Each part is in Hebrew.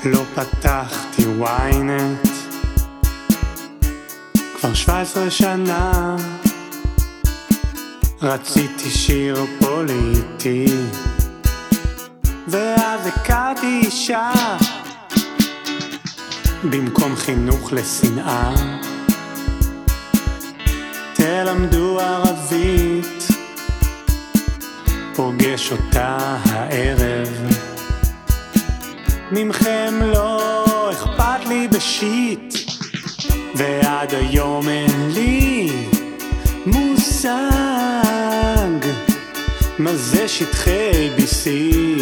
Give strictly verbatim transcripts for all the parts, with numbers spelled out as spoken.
לא פתחתי וויינט כבר שבע עשרה שנה. רציתי שיר פוליטי ואז הכרתי אישה. במקום חינוך לשנאה תלמדו ערבית. פוגש אותה הערב, ממכם לא אכפת לי בשיט, ועד היום אין לי מושג מה זה שטחי איי בי סי.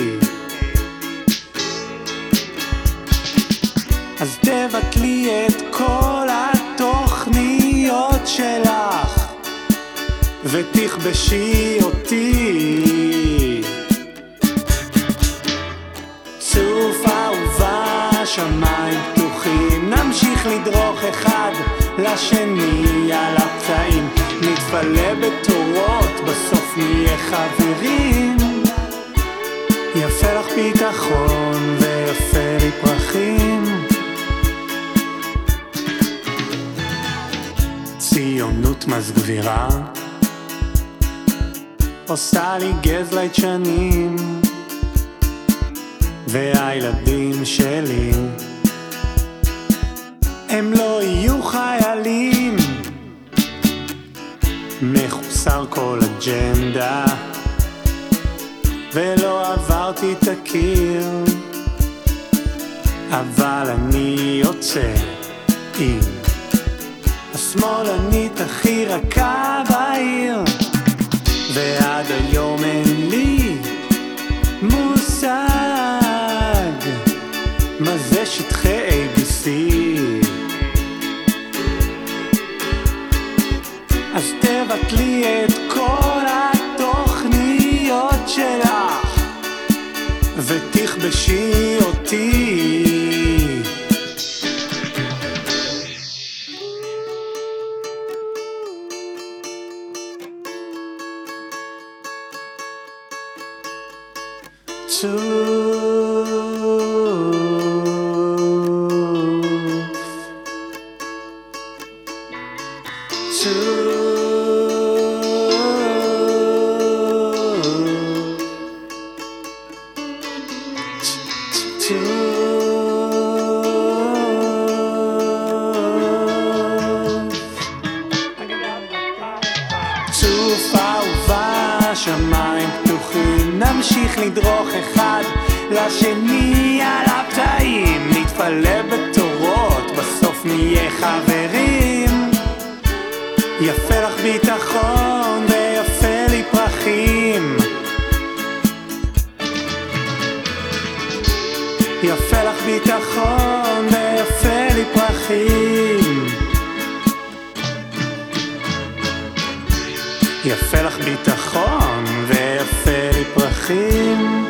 אז תבטלי את כל התוכניות שלך ותכבשי אותי. צוף אהובה, שמיים פתוחים, נמשיך לדרוך אחד לשני על הפצעים, נתפלא בתורות, בסוף נהיה חברים. יפה לך ביטחון ויפה לי פרחים. ציונות מסגבירה עושה לי גזלייט שנים, והילדים שלי הם לא יהיו חיילים. מחוסר כל אג'נדה ולא עברתי את הקיר, אבל אני יוצא עם השמאלנית הכי רכה בעיר, ועד היום אין לי מושג מה זה שטחי איי בי סי. אז תבטלי את כל התוכניות שלך ותכבשי אותי. צוף אהובה, שמיים פתוחים, נמשיך לדרוך אחד לשני על הפתעים, נתפלא בתורות, בסוף נהיה חברים. יפה לך ביטחון ויפה לי פרחים. יפה לך ביטחון ויפה לי פרחים. יפה לך ביטחון ויפה לי פרחים.